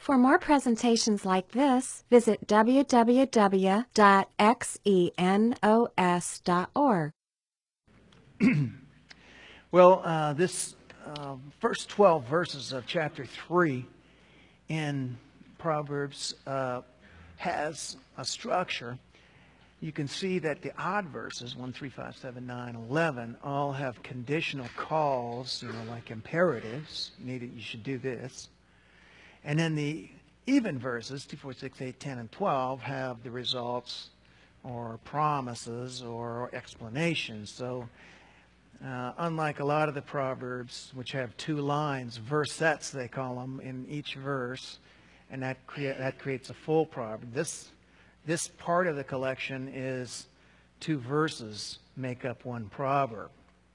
For more presentations like this, visit www.xenos.org. Well, this first 12 verses of chapter 3 in Proverbs has a structure. You can see that the odd verses, 1, 3, 5, 7, 9, 11, all have conditional calls, like imperatives. You should do this. And then the even verses, 2, 4, 6, 8, 10, and 12, have the results or promises or explanations. So unlike a lot of the Proverbs, which have 2 lines, versets they call them, in each verse, and that creates a full proverb. This part of the collection is 2 verses make up one proverb.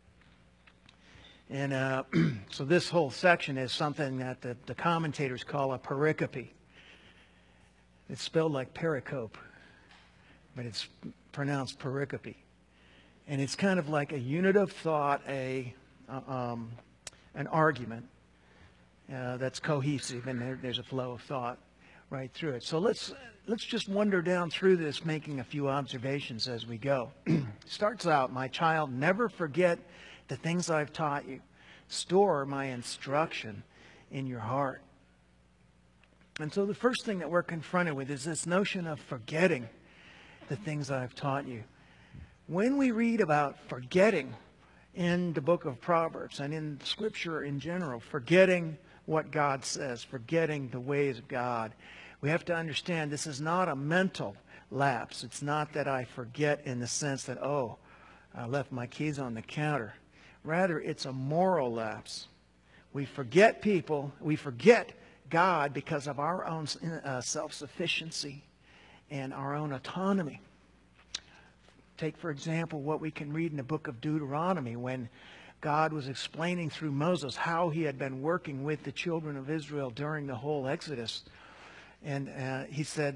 And so this whole section is something that the commentators call a pericope. It's spelled like pericope, but it's pronounced pericope. And it's kind of like a unit of thought, an argument that's cohesive, and there's a flow of thought right through it. So let's just wander down through this, making a few observations as we go. Starts out, "My child, never forget the things I've taught you. Store my instruction in your heart." And so the first thing that we're confronted with is this notion of forgetting the things I've taught you. When we read about forgetting in the book of Proverbs and in Scripture in general, forgetting what God says, forgetting the ways of God, we have to understand this is not a mental lapse. It's not that I forget in the sense that, I left my keys on the counter. Rather, it's a moral lapse. We forget people, we forget God because of our own self-sufficiency and our own autonomy. Take, for example, what we can read in the book of Deuteronomy when God was explaining through Moses how he had been working with the children of Israel during the whole Exodus. And he said,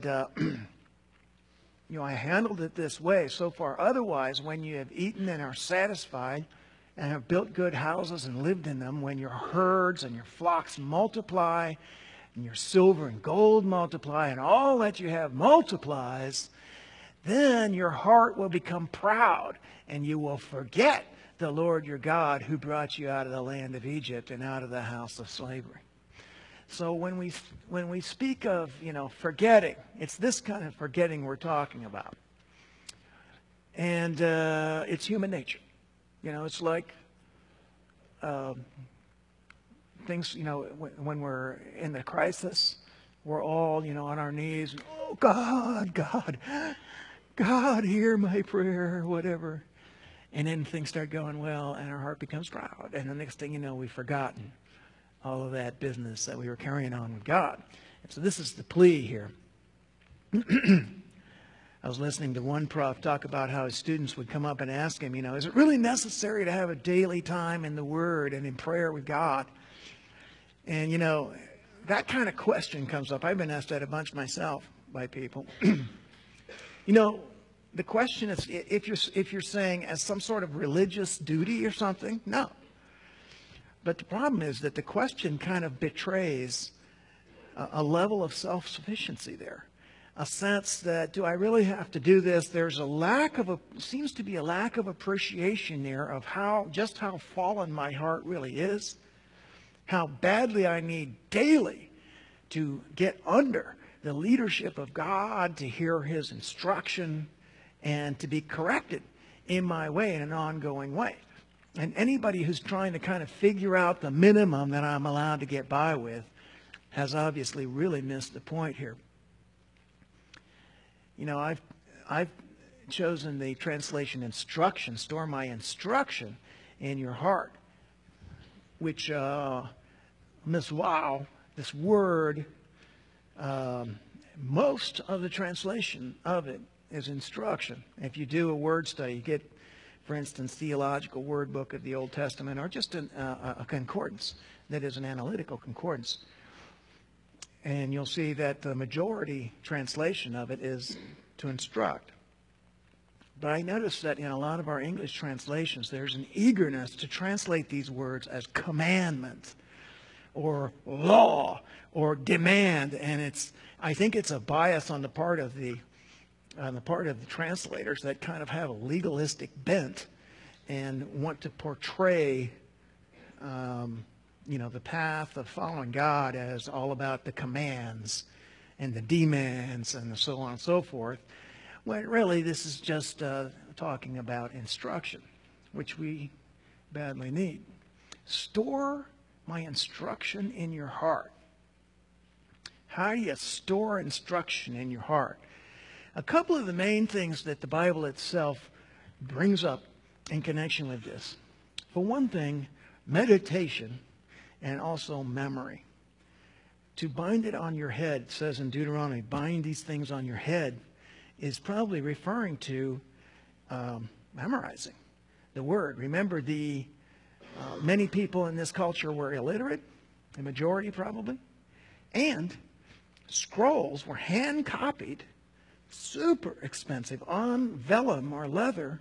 I handled it this way so far. Otherwise, when you have eaten and are satisfied and have built good houses and lived in them, when your herds and your flocks multiply and your silver and gold multiply and all that you have multiplies, then your heart will become proud and you will forget the Lord your God who brought you out of the land of Egypt and out of the house of slavery. So when we speak of, forgetting, it's this kind of forgetting we're talking about. And it's human nature. It's like things, when we're in the crisis, we're all, on our knees. Oh, God, hear my prayer, whatever. And then things start going well, and our heart becomes proud. And the next thing you know, we've forgotten all of that business that we were carrying on with God. And so this is the plea here. I was listening to one prof talk about how his students would come up and ask him, is it really necessary to have a daily time in the Word and in prayer with God? And, that kind of question comes up. I've been asked that a bunch myself by people. The question is, if you're saying as some sort of religious duty or something, no. But the problem is that the question kind of betrays a level of self-sufficiency there. A sense that, do I really have to do this? There's seems to be a lack of appreciation there of just how fallen my heart really is, how badly I need daily to get under the leadership of God, to hear His instruction, and to be corrected in my way, in an ongoing way. And anybody who's trying to kind of figure out the minimum that I'm allowed to get by with has obviously really missed the point here. I've chosen the translation instruction, store my instruction in your heart, which, miswau, this word, most of the translation of it is instruction. If you do a word study, you get, for instance, Theological Word Book of the Old Testament, or just a concordance that is an analytical concordance. And you'll see that the majority translation of it is to instruct. But I noticed that in a lot of our English translations, there's an eagerness to translate these words as commandment or law or demand. And I think it's a bias on the part of the translators that kind of have a legalistic bent and want to portray the path of following God as all about the commands and the demands and so on and so forth, when really this is just talking about instruction, which we badly need. Store my instruction in your heart. How do you store instruction in your heart? A couple of the main things that the Bible itself brings up in connection with this. For one thing, meditation and also memory. To bind it on your head, it says in Deuteronomy, bind these things on your head, is probably referring to memorizing the Word. Remember, many people in this culture were illiterate, the majority probably, and scrolls were hand-copied, super expensive, on vellum or leather.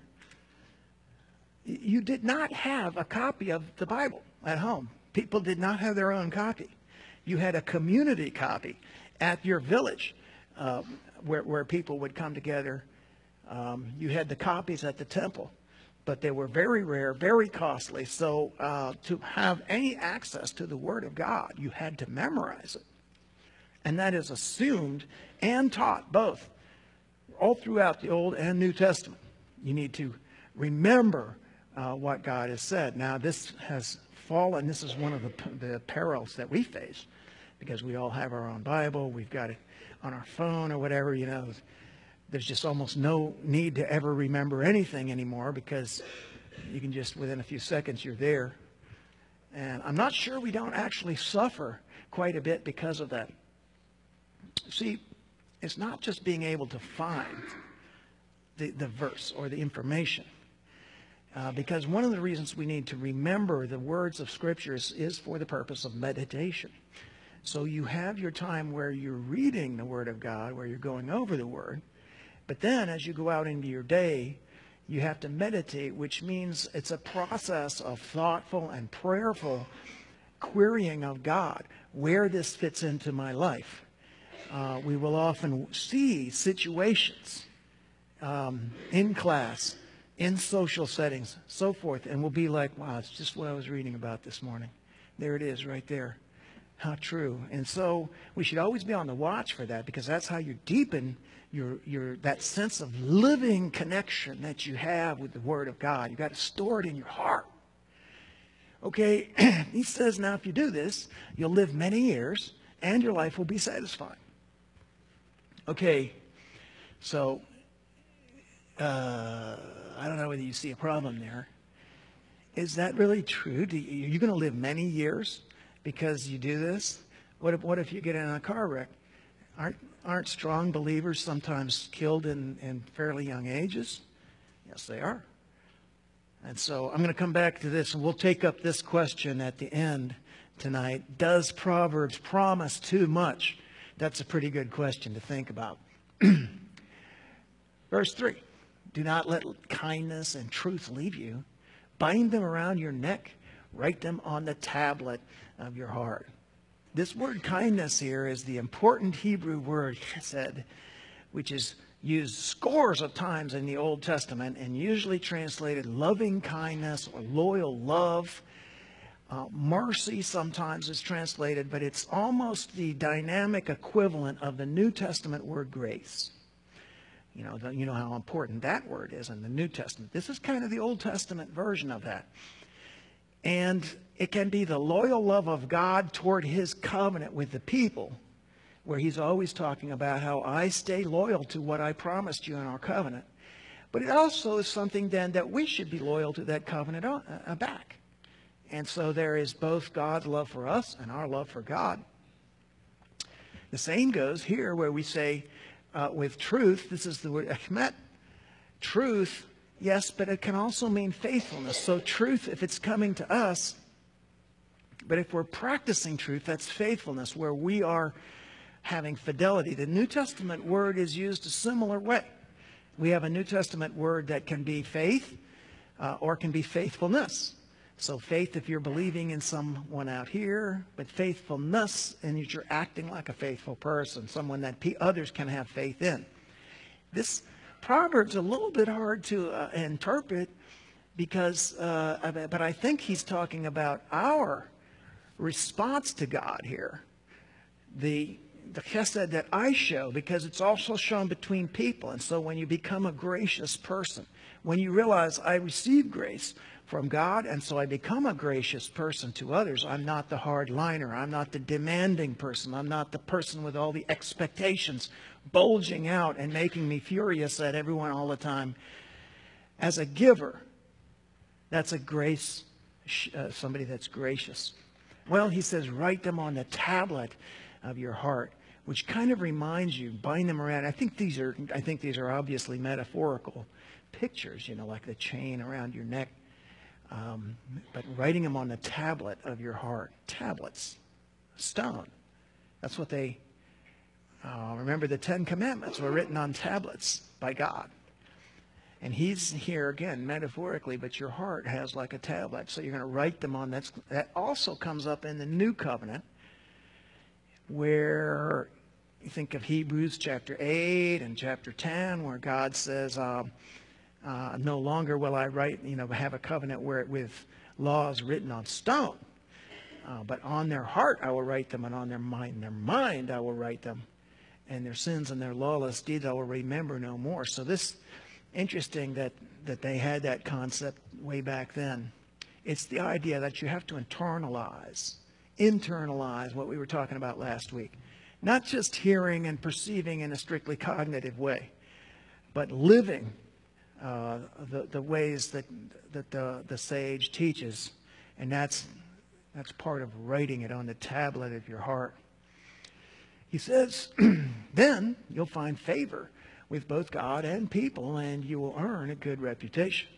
You did not have a copy of the Bible at home. People did not have their own copy. You had a community copy at your village where people would come together. You had the copies at the temple, but they were very rare, very costly. So to have any access to the Word of God, you had to memorize it. And that is assumed and taught both all throughout the Old and New Testament. You need to remember what God has said. Now, this has fallen. This is one of the perils that we face, because we all have our own Bible. We've got it on our phone or whatever. There's just almost no need to ever remember anything anymore, because you can just, within a few seconds, you're there. And I'm not sure we don't actually suffer quite a bit because of that. See, it's not just being able to find the verse or the information. Because one of the reasons we need to remember the words of Scriptures is for the purpose of meditation. So you have your time where you're reading the Word of God, where you're going over the Word. But then as you go out into your day, you have to meditate, which means it's a process of thoughtful and prayerful querying of God, where this fits into my life. We will often see situations in class, in social settings, so forth, and we'll be like, wow, it's just what I was reading about this morning. There it is right there. How true. And so we should always be on the watch for that, because that's how you deepen that sense of living connection that you have with the Word of God. You've got to store it in your heart. Okay, he says, now if you do this, you'll live many years and your life will be satisfied. Okay, so I don't know whether you see a problem there. Is that really true? Are you going to live many years because you do this? What if you get in a car wreck? Aren't strong believers sometimes killed in fairly young ages? Yes, they are. And so I'm going to come back to this, and we'll take up this question at the end tonight. Does Proverbs promise too much? That's a pretty good question to think about. Verse 3, do not let kindness and truth leave you. Bind them around your neck. Write them on the tablet of your heart. This word kindness here is the important Hebrew word, chesed, which is used scores of times in the Old Testament and usually translated loving kindness or loyal love. Mercy sometimes is translated, but it's almost the dynamic equivalent of the New Testament word grace. You know how important that word is in the New Testament. This is kind of the Old Testament version of that. And it can be the loyal love of God toward His covenant with the people, where He's always talking about how I stay loyal to what I promised you in our covenant. But it also is something then that we should be loyal to that covenant back. And so there is both God's love for us and our love for God. The same goes here where we say with truth, this is the word echmet, truth, yes, but it can also mean faithfulness. So truth, if it's coming to us, but if we're practicing truth, that's faithfulness, where we are having fidelity. The New Testament word is used a similar way. We have a New Testament word that can be faith or can be faithfulness. So faith if you're believing in someone out here, but faithfulness and you're acting like a faithful person, someone that others can have faith in. This proverb's a little bit hard to interpret because, but I think he's talking about our response to God here. The chesed that I show, because it's also shown between people. And so when you become a gracious person, when you realize I receive grace from God, and so I become a gracious person to others, I'm not the hard liner. I'm not the demanding person. I'm not the person with all the expectations bulging out and making me furious at everyone all the time. As a giver, that's a grace, somebody that's gracious. Well, he says, write them on the tablet of your heart, which kind of reminds you, bind them around. I think these are obviously metaphorical pictures, like the chain around your neck. But writing them on the tablet of your heart. Tablets, stone. That's what they, remember the 10 Commandments were written on tablets by God. And he's here again, metaphorically, but your heart has like a tablet. So you're going to write them on. That also comes up in the New Covenant, where you think of Hebrews chapter 8 and chapter 10, where God says, no longer will I write, have a covenant with laws written on stone, but on their heart I will write them, and on their mind I will write them, and their sins and their lawless deeds I will remember no more. So this, interesting that they had that concept way back then. It's the idea that you have to internalize what we were talking about last week. Not just hearing and perceiving in a strictly cognitive way, but living the ways that the sage teaches. And that's part of writing it on the tablet of your heart. He says, then you'll find favor with both God and people, and you will earn a good reputation.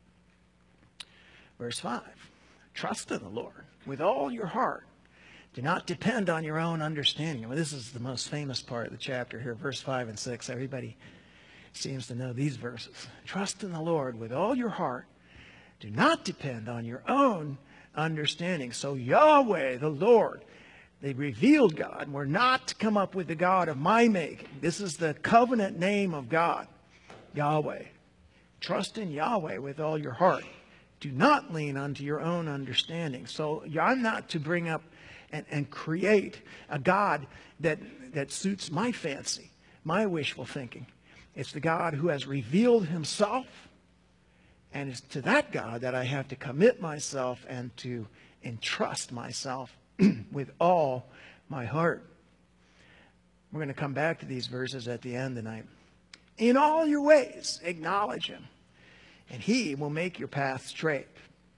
Verse 5, trust in the Lord with all your heart. Do not depend on your own understanding. Well, this is the most famous part of the chapter here, verse 5 and 6. Everybody seems to know these verses. Trust in the Lord with all your heart. Do not depend on your own understanding. So Yahweh, the Lord, they revealed God. We're not to come up with the God of my making. This is the covenant name of God, Yahweh. Trust in Yahweh with all your heart. Do not lean unto your own understanding. So I'm not to bring up and create a God that suits my fancy, my wishful thinking. It's the God who has revealed himself, and it's to that God that I have to commit myself and to entrust myself with all my heart. We're going to come back to these verses at the end tonight. In all your ways, acknowledge him, and he will make your path straight.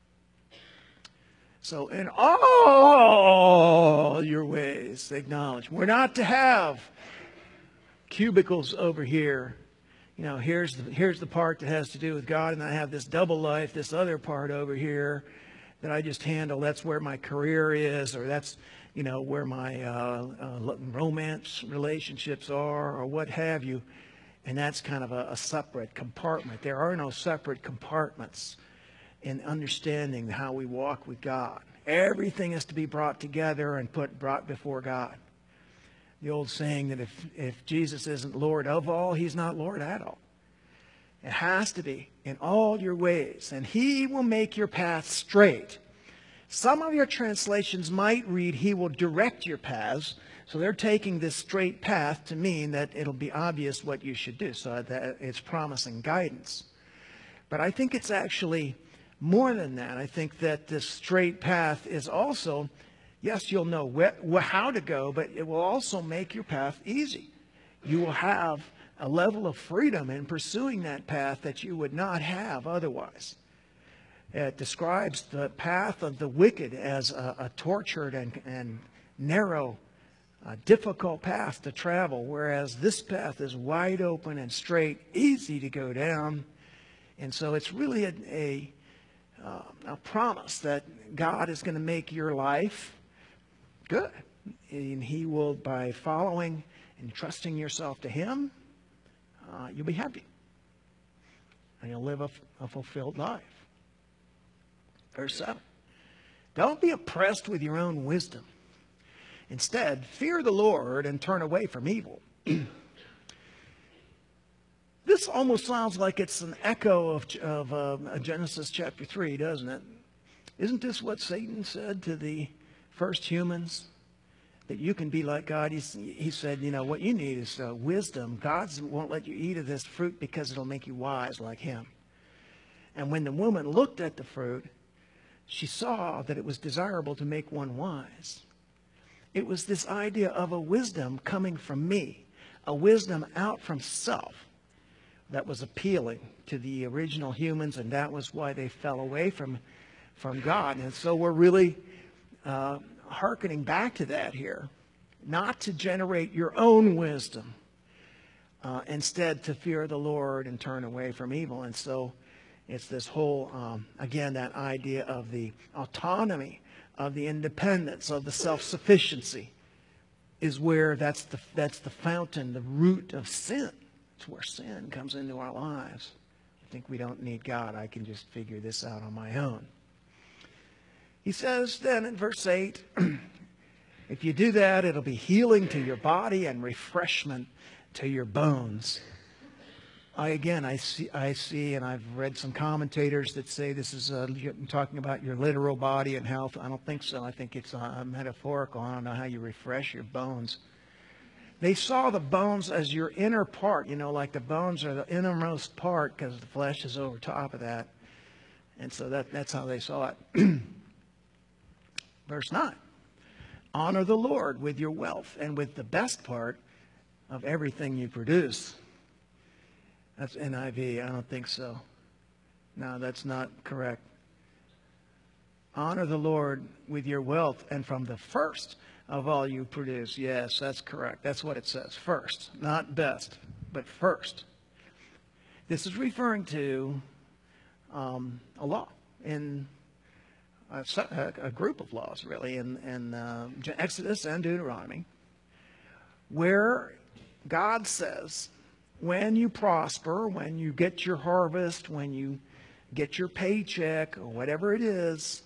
So in all your ways, acknowledge. We're not to have cubicles over here. Here's the part that has to do with God, and I have this double life, this other part over here that I just handle. That's where my career is, or that's, where my romance relationships are, or what have you. And that's kind of a separate compartment. There are no separate compartments in understanding how we walk with God. Everything is to be brought together and brought before God. The old saying that if Jesus isn't Lord of all, he's not Lord at all. It has to be in all your ways, and he will make your path straight. Some of your translations might read, he will direct your paths. So they're taking this straight path to mean that it'll be obvious what you should do. So that it's promising guidance. But I think it's actually more than that. I think that this straight path is also, yes, you'll know how to go, but it will also make your path easy. You will have a level of freedom in pursuing that path that you would not have otherwise. It describes the path of the wicked as a tortured and narrow, difficult path to travel, whereas this path is wide open and straight, easy to go down. And so it's really a promise that God is going to make your life good. And he will, by following and trusting yourself to him, you'll be happy. And you'll live a fulfilled life. Verse 7. Don't be oppressed with your own wisdom. Instead, fear the Lord and turn away from evil. This almost sounds like it's an echo of Genesis chapter 3, doesn't it? Isn't this what Satan said to the first humans? That you can be like God. He said, you know, what you need is wisdom. God won't let you eat of this fruit because it'll make you wise like him. And when the woman looked at the fruit, she saw that it was desirable to make one wise. It was this idea of a wisdom coming from me, a wisdom out from self, that was appealing to the original humans, and that was why they fell away from God. And so we're really hearkening back to that here, not to generate your own wisdom, instead to fear the Lord and turn away from evil. And so it's this whole, again, that idea of the autonomy, of the independence, of the self-sufficiency, is where that's the fountain, the root of sin. It's where sin comes into our lives. I think we don't need God. I can just figure this out on my own. He says then in verse 8, if you do that, it'll be healing to your body and refreshment to your bones. I see, and I've read some commentators that say this is talking about your literal body and health. I don't think so. I think it's metaphorical. I don't know how you refresh your bones. They saw the bones as your inner part, you know, like the bones are the innermost part because the flesh is over top of that. And so that's how they saw it. Verse 9, honor the Lord with your wealth and with the best part of everything you produce. That's NIV. I don't think so. No, that's not correct. Honor the Lord with your wealth and from the first of all you produce. Yes, that's correct. That's what it says. First, not best, but first. This is referring to a law in a group of laws, really, in Exodus and Deuteronomy, where God says, when you prosper, when you get your harvest, when you get your paycheck, or whatever it is,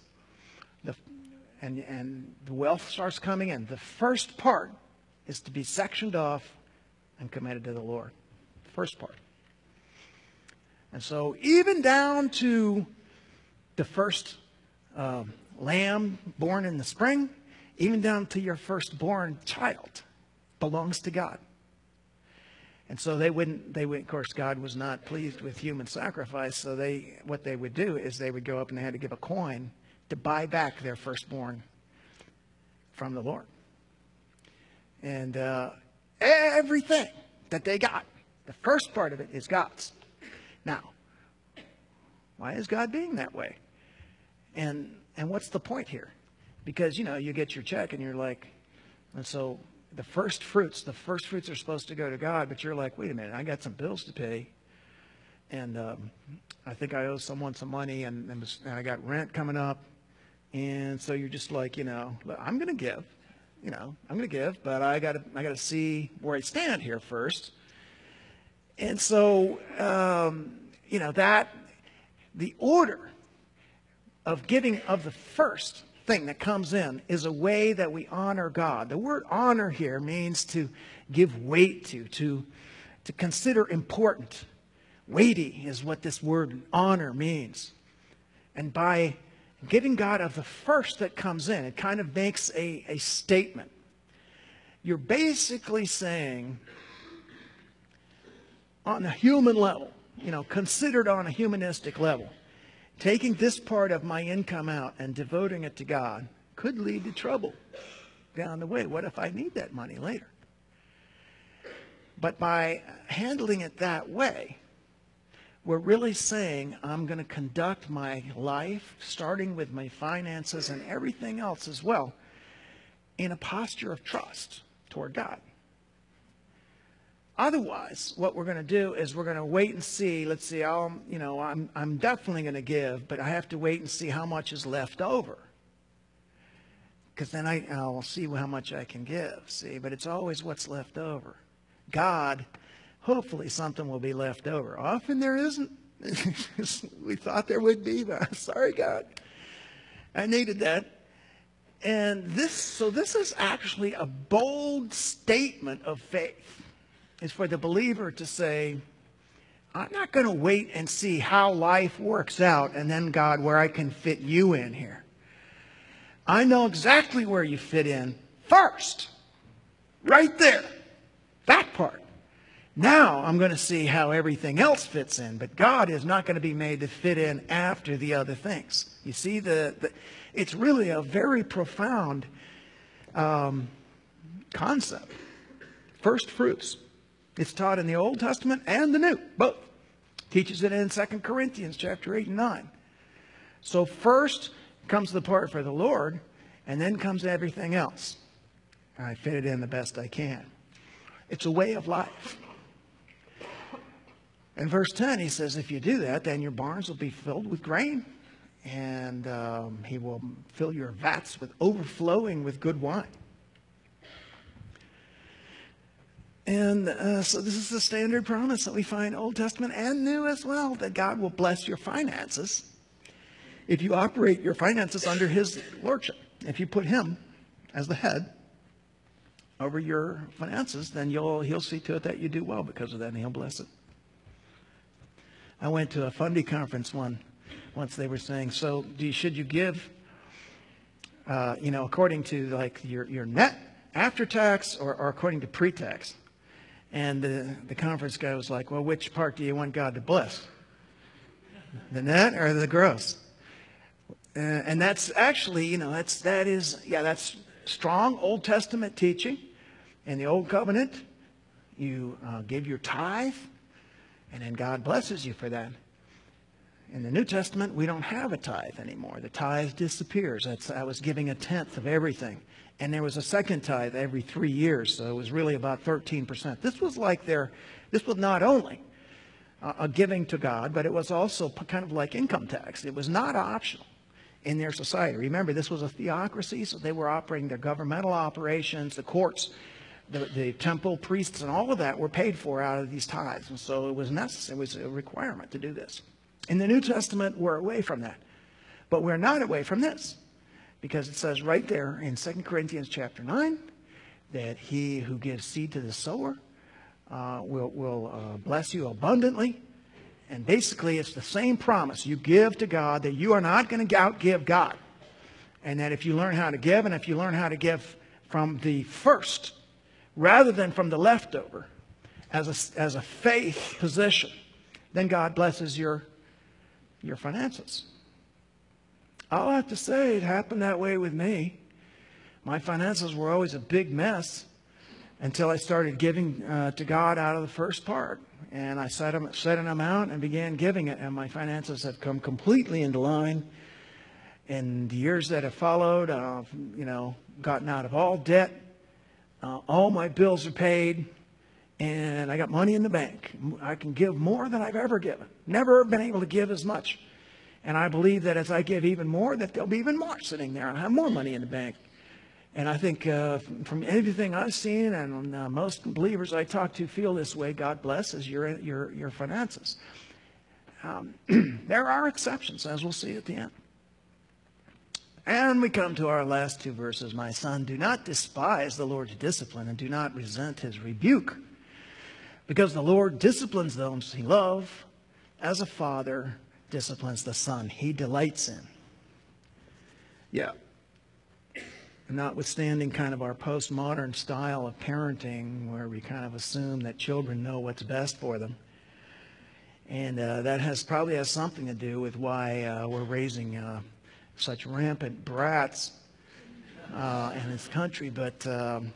and the wealth starts coming in, the first part is to be sectioned off and committed to the Lord. The first part. And so even down to the first lamb born in the spring, even down to your firstborn child, belongs to God. And so they wouldn't, of course, God was not pleased with human sacrifice, so what they would do is they would go up and they had to give a coin to buy back their firstborn from the Lord. And everything that they got, the first part of it is God's. Now, why is God being that way? And what's the point here? Because, you know, you get your check and you're like, and so the first fruits are supposed to go to God, but you're like, wait a minute, I got some bills to pay, and I think I owe someone some money, and I got rent coming up, and so you're just like, you know, I'm going to give, but I got to see where I stand here first, and so you know, that the order of giving of the first thing that comes in is a way that we honor God. The word honor here means to give weight to consider important. Weighty is what this word honor means. And by giving God of the first that comes in, it kind of makes a statement. You're basically saying, on a human level, you know, considered on a humanistic level, taking this part of my income out and devoting it to God could lead to trouble down the way. What if I need that money later? But by handling it that way, we're really saying I'm going to conduct my life, starting with my finances and everything else as well, in a posture of trust toward God. Otherwise, what we're going to do is we're going to wait and see. Let's see, I'm definitely going to give, but I have to wait and see how much is left over. Because then I'll see how much I can give. See, but it's always what's left over. God, hopefully something will be left over. Often there isn't. We thought there would be, but sorry, God. I needed that. And this is actually a bold statement of faith. It's for the believer to say, I'm not going to wait and see how life works out and then, God, where I can fit you in here. I know exactly where you fit in first. Right there. That part. Now I'm going to see how everything else fits in. But God is not going to be made to fit in after the other things. You see, it's really a very profound concept. First fruits. It's taught in the Old Testament and the New, both. Teaches it in 2 Corinthians chapter 8 and 9. So first comes the part for the Lord, and then comes everything else. I fit it in the best I can. It's a way of life. In verse 10, he says, if you do that, then your barns will be filled with grain, and he will fill your vats with overflowing with good wine. And so this is the standard promise that we find Old Testament and New as well, that God will bless your finances if you operate your finances under his lordship. If you put him as the head over your finances, then he'll see to it that you do well because of that, and he'll bless it. I went to a Fundy conference once. They were saying, so should you give, according to like your net after tax or according to pre-tax? And the conference guy was like, well, which part do you want God to bless? The net or the gross? And that's actually, that's strong Old Testament teaching. In the Old Covenant, you give your tithe, and then God blesses you for that. In the New Testament, we don't have a tithe anymore. The tithe disappears. I was giving a tenth of everything. And there was a second tithe every 3 years, so it was really about 13%. This was not only a giving to God, but it was also kind of like income tax. It was not optional in their society. Remember, this was a theocracy, so they were operating their governmental operations, the courts, the temple priests, and all of that were paid for out of these tithes. And so it was necessary, it was a requirement to do this. In the New Testament, we're away from that. But we're not away from this. Because it says right there in 2 Corinthians chapter 9 that he who gives seed to the sower will bless you abundantly. And basically it's the same promise. You give to God that you are not going to outgive God. And that if you learn how to give, and if you learn how to give from the first rather than from the leftover as a faith position, then God blesses your finances. I'll have to say it happened that way with me. My finances were always a big mess until I started giving to God out of the first part. And I set an amount and began giving it, and my finances have come completely into line. In the years that have followed, gotten out of all debt. All my bills are paid, and I got money in the bank. I can give more than I've ever given. Never been able to give as much. And I believe that as I give even more, that there'll be even more sitting there, and I have more money in the bank. And I think from everything I've seen, and most believers I talk to feel this way, God blesses your finances. There are exceptions, as we'll see at the end. And we come to our last two verses. My son, do not despise the Lord's discipline, and do not resent his rebuke. Because the Lord disciplines those he loves, as a father disciplines the son he delights in. Yeah. Notwithstanding kind of our postmodern style of parenting, where we kind of assume that children know what's best for them. And that probably has something to do with why we're raising such rampant brats in this country. But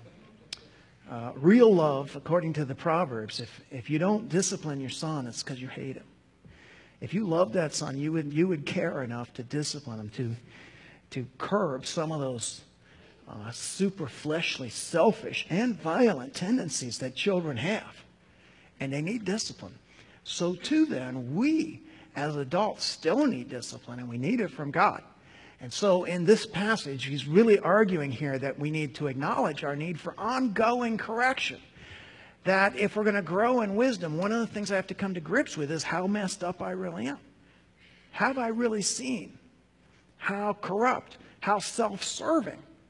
real love, according to the Proverbs, if you don't discipline your son, it's because you hate him. If you love that son, you would care enough to discipline him, to curb some of those super fleshly, selfish, and violent tendencies that children have. And they need discipline. So too then, we as adults still need discipline, and we need it from God. And so in this passage, he's really arguing here that we need to acknowledge our need for ongoing correction. That if we're going to grow in wisdom, one of the things I have to come to grips with is how messed up I really am. Have I really seen how corrupt, how self-serving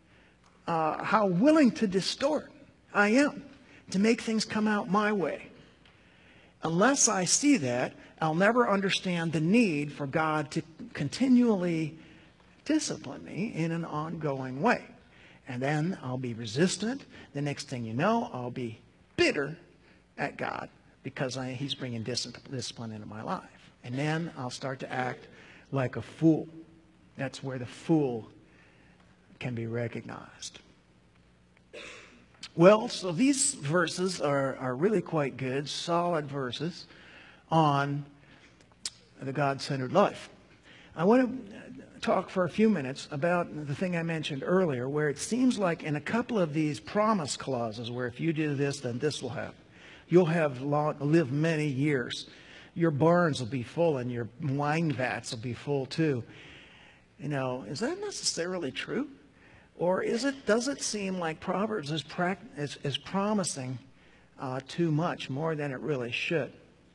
how willing to distort I am to make things come out my way. Unless I see that, I'll never understand the need for God to continually discipline me in an ongoing way. And then I'll be resistant. The next thing you know, I'll be bitter at God because He's bringing discipline into my life. And then I'll start to act like a fool. That's where the fool can be recognized. Well, so these verses are really quite good, solid verses on the God-centered life. I want to talk for a few minutes about the thing I mentioned earlier, where it seems like in a couple of these promise clauses, where if you do this, then this will happen. You'll live many years. Your barns will be full and your wine vats will be full too. You know, is that necessarily true? Or does it seem like Proverbs is promising too much, more than it really should?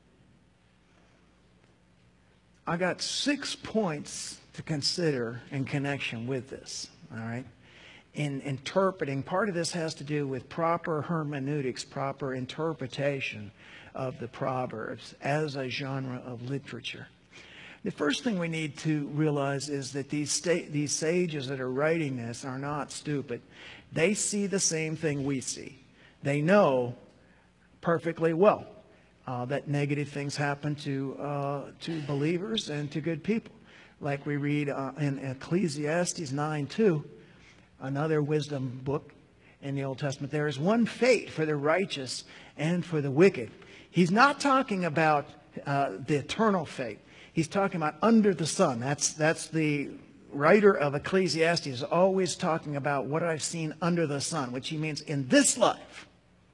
I got 6 points to consider in connection with this, all right? In interpreting, part of this has to do with proper hermeneutics, proper interpretation of the Proverbs as a genre of literature. The first thing we need to realize is that these sages that are writing this are not stupid. They see the same thing we see. They know perfectly well that negative things happen to believers and to good people. Like we read in Ecclesiastes 9:2, another wisdom book in the Old Testament. There is one fate for the righteous and for the wicked. He's not talking about the eternal fate. He's talking about under the sun. That's the writer of Ecclesiastes is always talking about what I've seen under the sun, which he means in this life.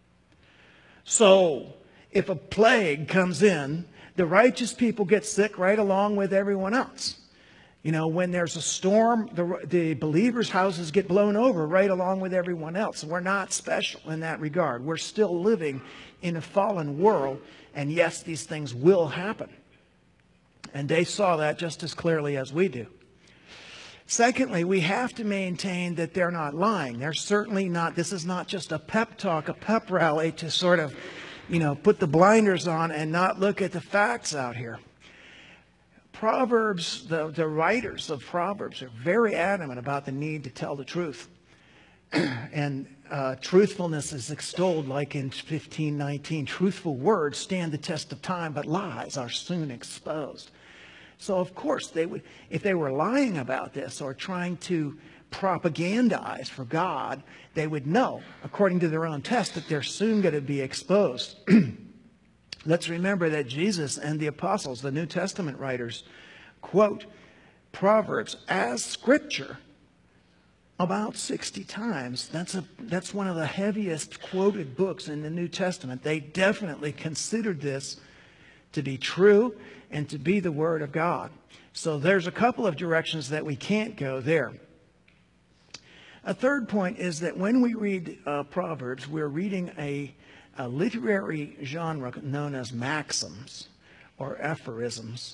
So if a plague comes in, the righteous people get sick right along with everyone else. You know, when there's a storm, the believers' houses get blown over right along with everyone else. We're not special in that regard. We're still living in a fallen world, and yes, these things will happen. And they saw that just as clearly as we do. Secondly, we have to maintain that they're not lying. They're certainly not. This is not just a pep talk, a pep rally to sort of, put the blinders on and not look at the facts out here. Proverbs, the writers of Proverbs are very adamant about the need to tell the truth. And truthfulness is extolled like in 15:19. Truthful words stand the test of time, but lies are soon exposed. So, of course, they would, if they were lying about this or trying to propagandize for God, they would know, according to their own test, that they're soon going to be exposed. Let's remember that Jesus and the apostles, the New Testament writers, quote Proverbs as scripture about 60 times. That's one of the heaviest quoted books in the New Testament. They definitely considered this to be true and to be the Word of God. So there's a couple of directions that we can't go there. A third point is that when we read Proverbs, we're reading a literary genre known as maxims or aphorisms.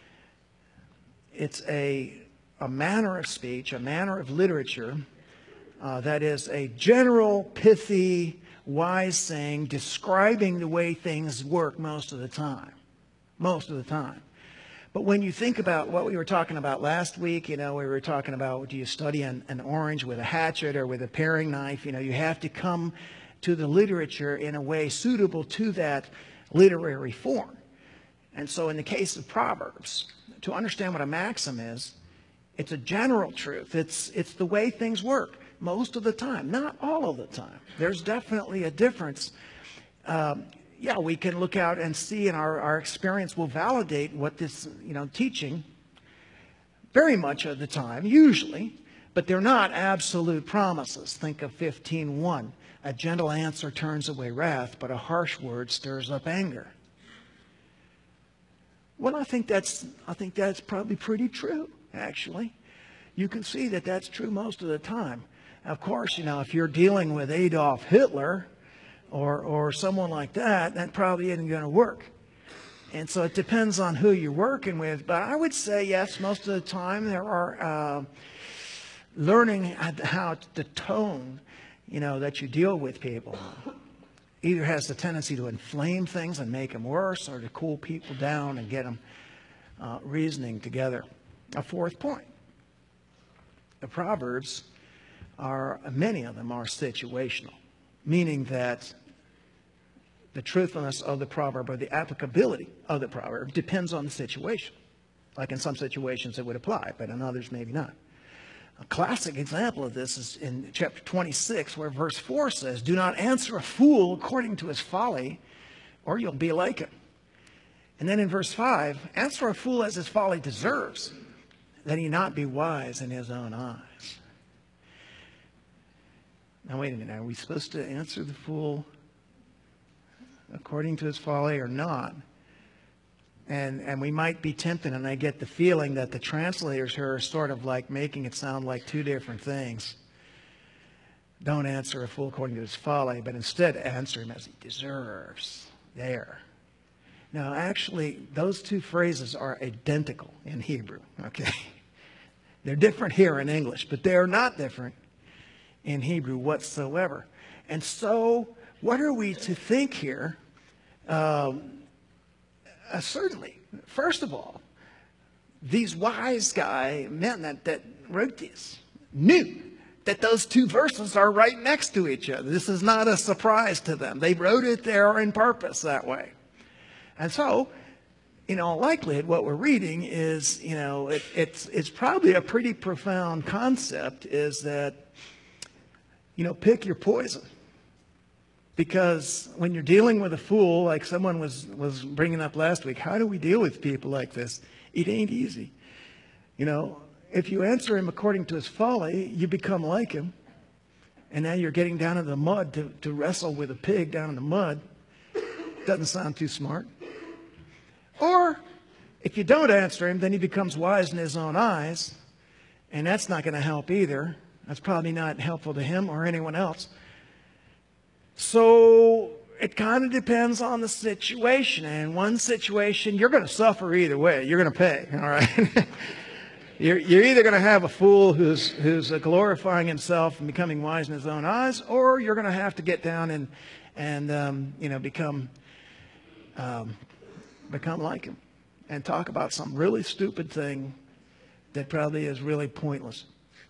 It's a manner of speech, a manner of literature that is a general, pithy, wise saying describing the way things work most of the time. Most of the time. But when you think about what we were talking about last week, we were talking about, do you study an orange with a hatchet or with a paring knife? You have to come to the literature in a way suitable to that literary form. And so in the case of Proverbs, to understand what a maxim is, it's a general truth. It's the way things work most of the time, not all of the time. There's definitely a difference. We can look out and see, and our experience will validate what this, teaching very much of the time, usually, but they're not absolute promises. Think of 15:1. A gentle answer turns away wrath, but a harsh word stirs up anger. Well, I think that's probably pretty true, actually. You can see that that's true most of the time. Of course, if you're dealing with Adolf Hitler or someone like that, that probably isn't going to work. And so it depends on who you're working with. But I would say, yes, most of the time there are learning how the tone, that you deal with people either has the tendency to inflame things and make them worse, or to cool people down and get them reasoning together. A fourth point. The Proverbs many of them are situational, meaning that the truthfulness of the proverb or the applicability of the proverb depends on the situation. Like in some situations it would apply, but in others maybe not. A classic example of this is in chapter 26, where verse 4 says, "Do not answer a fool according to his folly, or you'll be like him." And then in verse 5, "Answer a fool as his folly deserves, that he not be wise in his own eyes." Now wait a minute, are we supposed to answer the fool according to his folly or not? And we might be tempted, and I get the feeling that the translators here are sort of like making it sound like two different things. Don't answer a fool according to his folly, but instead answer him as he deserves. There. Now, actually, those two phrases are identical in Hebrew, okay? They're different here in English, but they are not different in Hebrew whatsoever. And so, what are we to think here? Certainly, first of all, these wise men that wrote this knew that those two verses are right next to each other. This is not a surprise to them. They wrote it there on purpose that way. And so, in all likelihood, what we're reading is, it's probably a pretty profound concept, is that, pick your poison. Because when you're dealing with a fool, like someone was bringing up last week, how do we deal with people like this? It ain't easy. If you answer him according to his folly, you become like him. And now you're getting down in the mud to wrestle with a pig down in the mud. Doesn't sound too smart. Or if you don't answer him, then he becomes wise in his own eyes. And that's not going to help either. That's probably not helpful to him or anyone else. So it kind of depends on the situation. And in one situation, you're going to suffer either way. You're going to pay, all right? You're either going to have a fool who's glorifying himself and becoming wise in his own eyes, or you're going to have to get down and become like him and talk about some really stupid thing that probably is really pointless.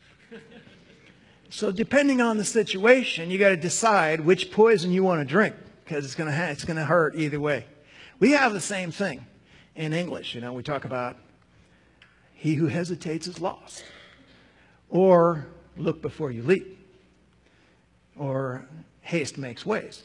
So depending on the situation, you got to decide which poison you want to drink, because it's going to hurt either way. We have the same thing in English. We talk about he who hesitates is lost, or look before you leap, or haste makes waste.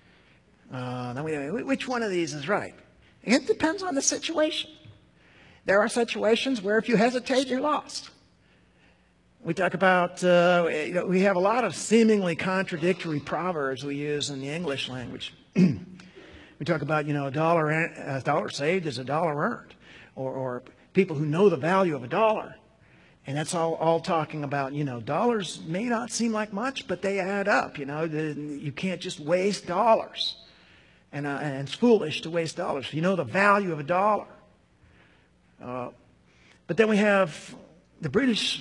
Which one of these is right? It depends on the situation. There are situations where if you hesitate, you're lost. We talk about, we have a lot of seemingly contradictory proverbs we use in the English language. We talk about, a dollar saved is a dollar earned, or people who know the value of a dollar. And that's all talking about, dollars may not seem like much, but they add up. You can't just waste dollars. And it's foolish to waste dollars. You know the value of a dollar. But then we have the British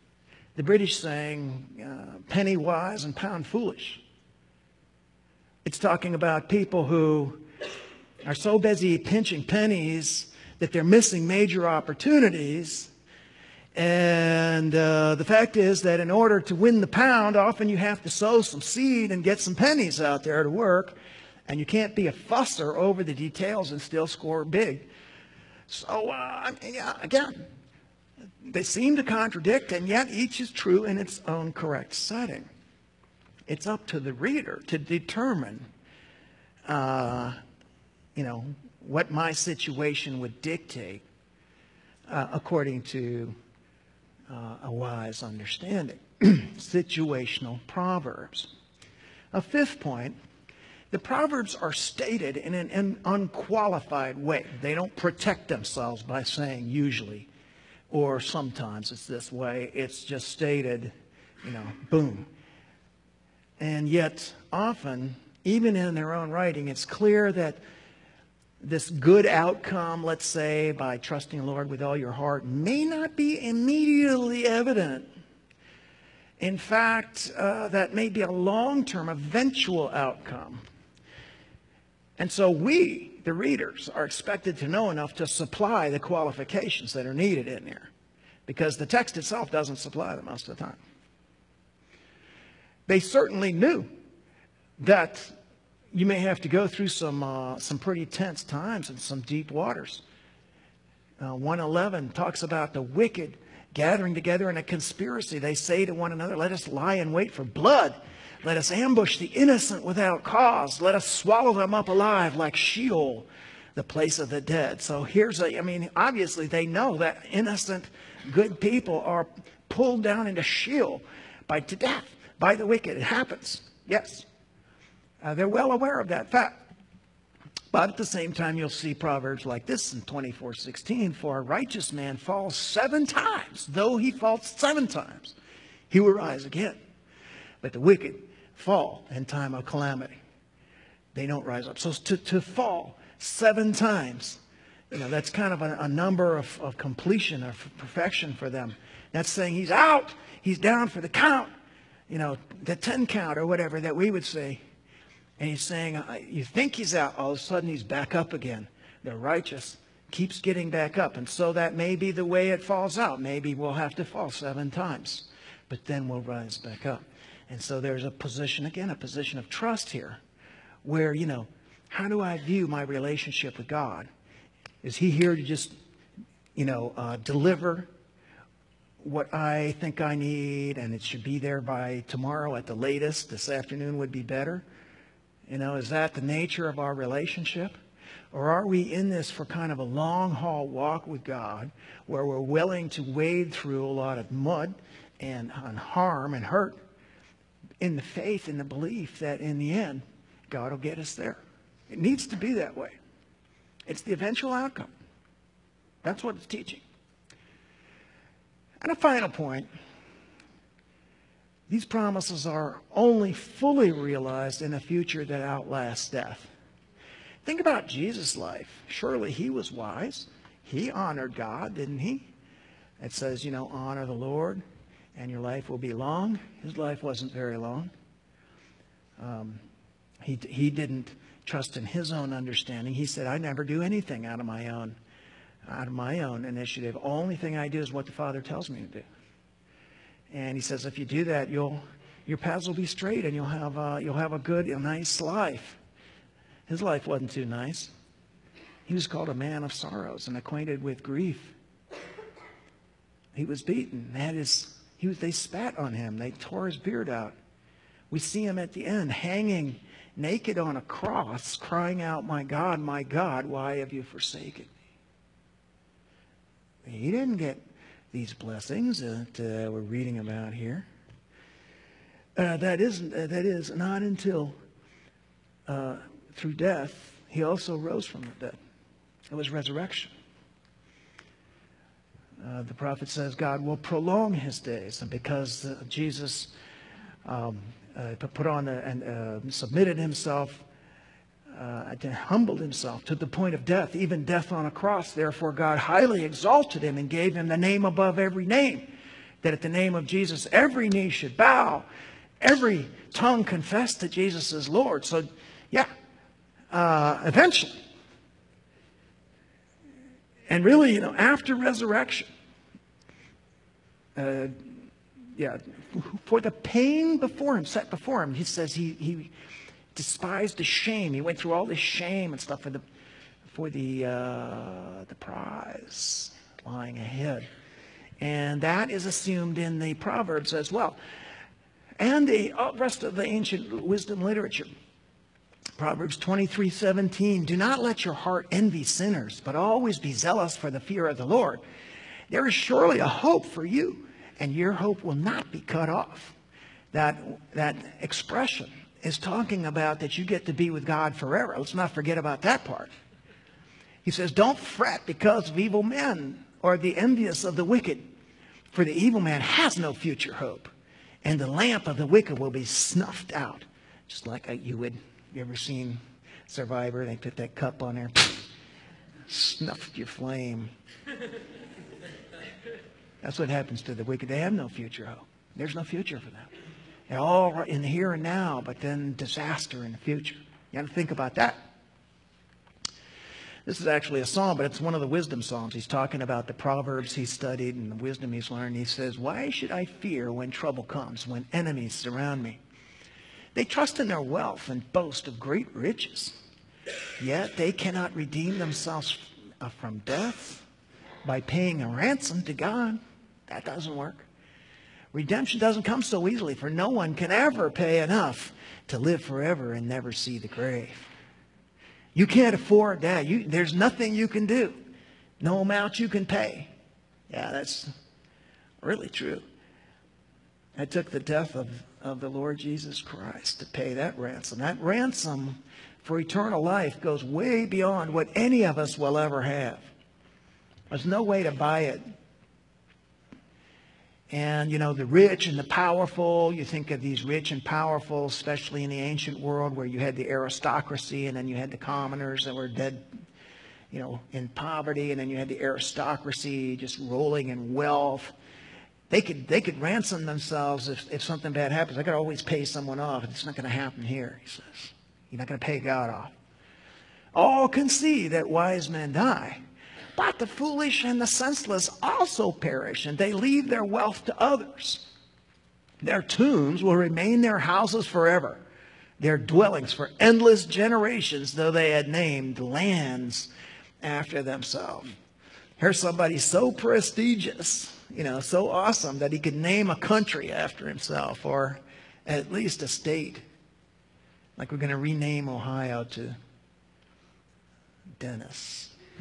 saying, penny wise and pound foolish. It's talking about people who are so busy pinching pennies that they're missing major opportunities. And the fact is that in order to win the pound, often you have to sow some seed and get some pennies out there to work. And you can't be a fusser over the details and still score big. So, again, they seem to contradict, and yet each is true in its own correct setting. It's up to the reader to determine, what my situation would dictate according to a wise understanding. Situational proverbs. A fifth point, the proverbs are stated in an unqualified way. They don't protect themselves by saying usually, or sometimes it's this way. It's just stated, boom. And yet, often, even in their own writing, it's clear that this good outcome, let's say, by trusting the Lord with all your heart, may not be immediately evident In fact, that may be a long-term eventual outcome. And so we, the readers, are expected to know enough to supply the qualifications that are needed in there, because the text itself doesn't supply them most of the time. They certainly knew that you may have to go through some pretty tense times and some deep waters. 1:11 talks about the wicked gathering together in a conspiracy. They say to one another, let us lie in wait for blood. Let us ambush the innocent without cause. Let us swallow them up alive like Sheol, the place of the dead. So obviously they know that innocent, good people are pulled down into Sheol to death by the wicked. It happens. Yes. They're well aware of that fact. But at the same time, you'll see proverbs like this in 24:16. For a righteous man falls 7 times. Though he falls 7 times, he will rise again. But the wicked fall in time of calamity. They don't rise up. So to fall 7 times, that's kind of a number of completion, of perfection for them. That's saying he's out. He's down for the count. The 10 count or whatever that we would say. And he's saying, you think he's out, all of a sudden he's back up again. The righteous keeps getting back up. And so that may be the way it falls out. Maybe we'll have to fall 7 times, but then we'll rise back up. And so there's a position of trust here, where, how do I view my relationship with God? Is he here to just, deliver what I think I need, and it should be there by tomorrow at the latest? This afternoon would be better. Is that the nature of our relationship? Or are we in this for kind of a long haul walk with God, where we're willing to wade through a lot of mud and harm and hurt in the faith and the belief that in the end, God will get us there? It needs to be that way. It's the eventual outcome. That's what it's teaching. And a final point. These promises are only fully realized in a future that outlasts death. Think about Jesus' life. Surely he was wise. He honored God, didn't he? It says, honor the Lord and your life will be long. His life wasn't very long. He didn't trust in his own understanding. He said, I never do anything out of my own initiative. Only thing I do is what the Father tells me to do. And he says, if you do that, your paths will be straight, and you'll have a nice life. His life wasn't too nice. He was called a man of sorrows and acquainted with grief. He was beaten. They spat on him. They tore his beard out. We see him at the end hanging naked on a cross, crying out, my God, why have you forsaken me? He didn't get these blessings that we're reading about here. That is not until through death he also rose from the dead. It was resurrection. The prophet says God will prolong his days, and because Jesus put on and submitted himself, humbled himself to the point of death, even death on a cross. Therefore, God highly exalted him and gave him the name above every name, that at the name of Jesus, every knee should bow, every tongue confess that Jesus is Lord. So, eventually. And really, after resurrection, for the pain set before him, he says he despised the shame. He went through all this shame and stuff for the prize lying ahead. And that is assumed in the Proverbs as well. And the rest of the ancient wisdom literature. Proverbs 23:17, do not let your heart envy sinners, but always be zealous for the fear of the Lord. There is surely a hope for you, and your hope will not be cut off. That expression is talking about that you get to be with God forever. Let's not forget about that part. He says, don't fret because of evil men or the envious of the wicked, for the evil man has no future hope, and the lamp of the wicked will be snuffed out. Just like you ever seen Survivor? They put that cup on there, snuffed your flame. That's what happens to the wicked. They have no future hope. There's no future for them. They're all in the here and now, but then disaster in the future. You got to think about that. This is actually a psalm, but it's one of the wisdom psalms. He's talking about the Proverbs he studied and the wisdom he's learned. He says, why should I fear when trouble comes, when enemies surround me? They trust in their wealth and boast of great riches. Yet they cannot redeem themselves from death by paying a ransom to God. That doesn't work. Redemption doesn't come so easily, for no one can ever pay enough to live forever and never see the grave. You can't afford that. There's nothing you can do. No amount you can pay. Yeah, that's really true. It took the death of the Lord Jesus Christ to pay that ransom. That ransom for eternal life goes way beyond what any of us will ever have. There's no way to buy it. And, the rich and the powerful, you think of these rich and powerful, especially in the ancient world where you had the aristocracy and then you had the commoners that were dead, in poverty, and then you had the aristocracy just rolling in wealth. They could ransom themselves if something bad happens. I got to always pay someone off. It's not going to happen here, he says. You're not going to pay God off. All can see that wise men die. But the foolish and the senseless also perish, and they leave their wealth to others. Their tombs will remain their houses forever, their dwellings for endless generations, though they had named lands after themselves. Here's somebody so prestigious, so awesome that he could name a country after himself, or at least a state. Like we're going to rename Ohio to Dennis.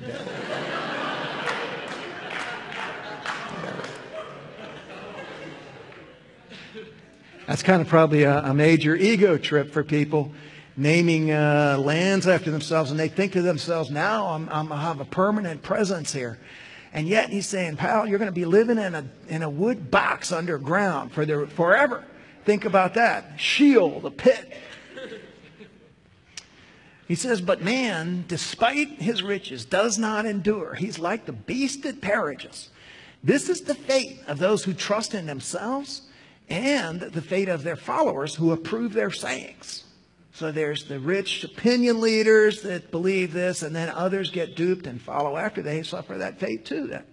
That's kind of probably a major ego trip for people, naming lands after themselves, and they think to themselves, now I have a permanent presence here. And yet he's saying, pal, you're going to be living in a wood box underground forever. Think about that. Sheol, the pit. He says, but man, despite his riches, does not endure. He's like the beast that perishes. This is the fate of those who trust in themselves, and the fate of their followers who approve their sayings. So there's the rich opinion leaders that believe this, and then others get duped and follow after. They suffer that fate too then.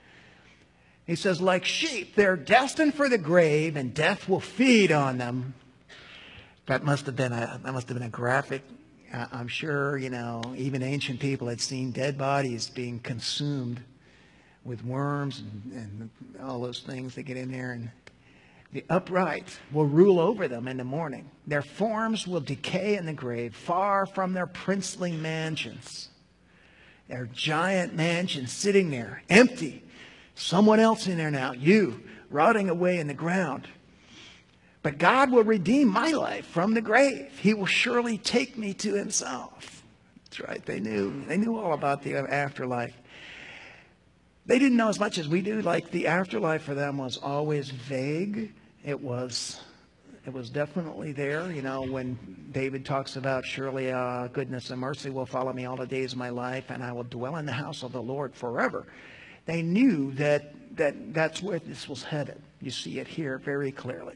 He says, like sheep, they're destined for the grave, and death will feed on them. That must have been a graphic. I'm sure, even ancient people had seen dead bodies being consumed with worms and all those things that get in there. And the upright will rule over them in the morning. Their forms will decay in the grave, far from their princely mansions. Their giant mansions sitting there, empty. Someone else in there now, you, rotting away in the ground. But God will redeem my life from the grave. He will surely take me to himself. That's right. They knew all about the afterlife. They didn't know as much as we do. Like the afterlife for them was always vague. It was definitely there. When David talks about surely goodness and mercy will follow me all the days of my life, and I will dwell in the house of the Lord forever. They knew that's where this was headed. You see it here very clearly.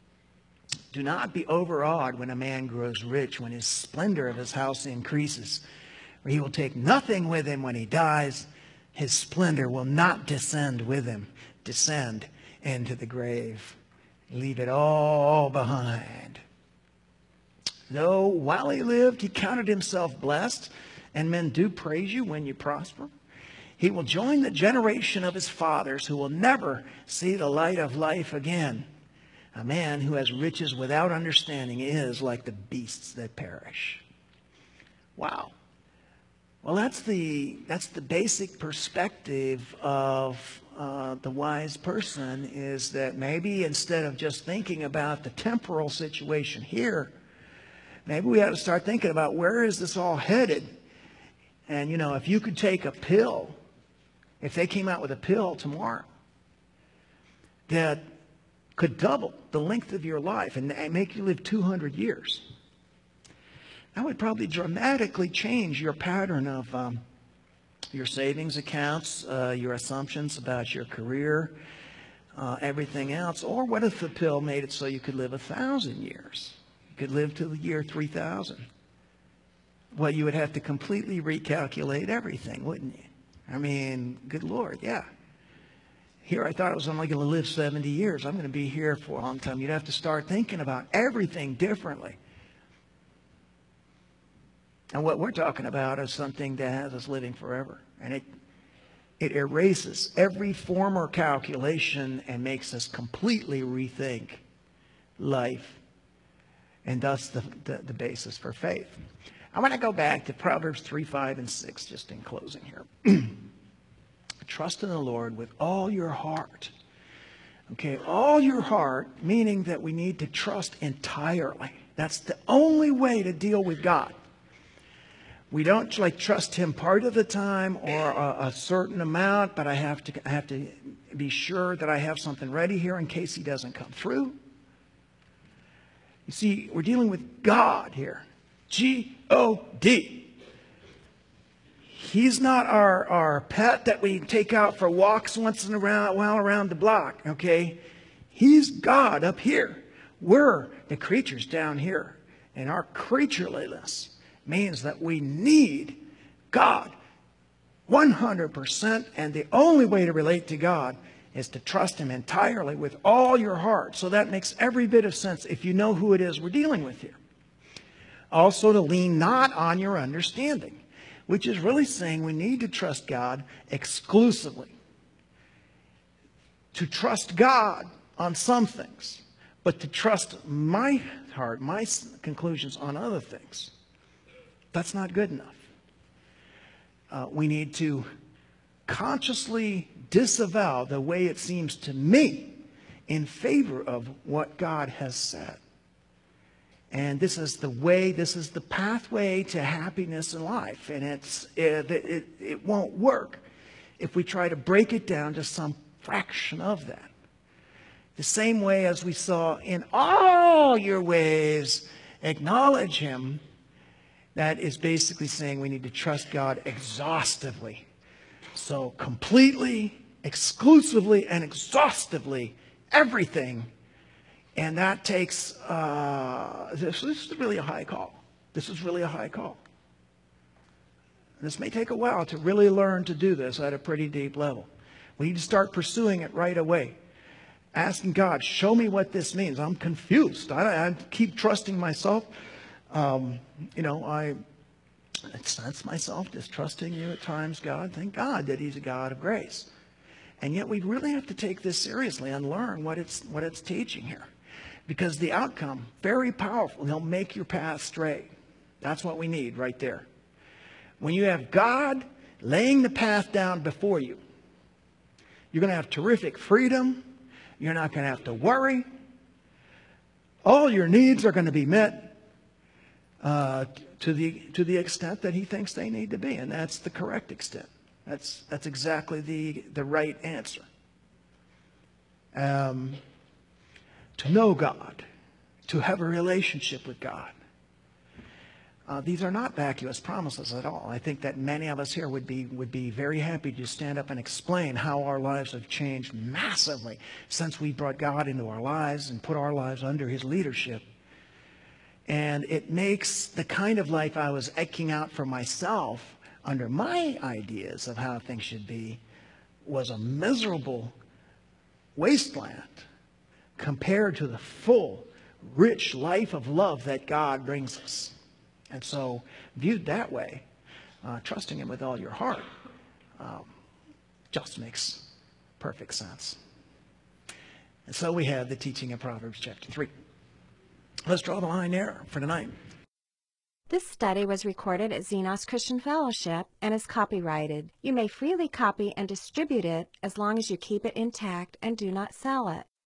Do not be overawed when a man grows rich, when his splendor of his house increases. For he will take nothing with him when he dies. His splendor will not descend with him, descend into the grave. Leave it all behind. Though while he lived, he counted himself blessed, and men do praise you when you prosper. He will join the generation of his fathers who will never see the light of life again. A man who has riches without understanding is like the beasts that perish. Wow. Well, that's the basic perspective of the wise person, is that maybe instead of just thinking about the temporal situation here, maybe we ought to start thinking about where is this all headed. And, if you could take a pill, if they came out with a pill tomorrow that could double the length of your life and make you live 200 years, that would probably dramatically change your pattern of your savings accounts, your assumptions about your career, everything else. Or what if the pill made it so you could live 1,000 years? You could live to the year 3,000. Well, you would have to completely recalculate everything, wouldn't you? I mean, good Lord, yeah. Here I thought I was only going to live 70 years. I'm going to be here for a long time. You'd have to start thinking about everything differently. And what we're talking about is something that has us living forever. And it erases every former calculation and makes us completely rethink life, and thus the basis for faith. I want to go back to Proverbs 3, 5, and 6 just in closing here. Trust in the Lord with all your heart. Okay, all your heart, meaning that we need to trust entirely. That's the only way to deal with God. We don't trust Him part of the time or a certain amount, but I have to be sure that I have something ready here in case He doesn't come through. You see, we're dealing with God here. G-O-D. He's not our pet that we take out for walks once in a while around the block, okay? He's God up here. We're the creatures down here. And our creatureliness means that we need God 100%. And the only way to relate to God is to trust Him entirely with all your heart. So that makes every bit of sense if you know who it is we're dealing with here. Also, to lean not on your understanding, which is really saying we need to trust God exclusively. To trust God on some things, but to trust my heart, my conclusions on other things, that's not good enough. We need to consciously disavow the way it seems to me in favor of what God has said. And this is the way, this is the pathway to happiness in life. And it won't work if we try to break it down to some fraction of that. The same way as we saw in all your ways, acknowledge Him. That is basically saying we need to trust God exhaustively. So completely, exclusively, and exhaustively, everything. And that takes, this is really a high call. This is really a high call. This may take a while to really learn to do this at a pretty deep level. We need to start pursuing it right away. Asking God, show me what this means. I'm confused. I keep trusting myself. I sense myself distrusting you at times, God. Thank God that He's a God of grace. And yet we really have to take this seriously and learn what it's teaching here. Because the outcome, very powerful. He'll make your path straight. That's what we need right there. When you have God laying the path down before you, you're going to have terrific freedom. You're not going to have to worry. All your needs are going to be met to the extent that He thinks they need to be. And that's the correct extent. That's exactly the right answer. To know God, to have a relationship with God. These are not vacuous promises at all. I think that many of us here would be very happy to stand up and explain how our lives have changed massively since we brought God into our lives and put our lives under His leadership. And it makes the kind of life I was eking out for myself under my ideas of how things should be was a miserable wasteland compared to the full, rich life of love that God brings us. And so, viewed that way, trusting Him with all your heart just makes perfect sense. And so we have the teaching of Proverbs chapter 3. Let's draw the line there for tonight. This study was recorded at Xenos Christian Fellowship and is copyrighted. You may freely copy and distribute it as long as you keep it intact and do not sell it.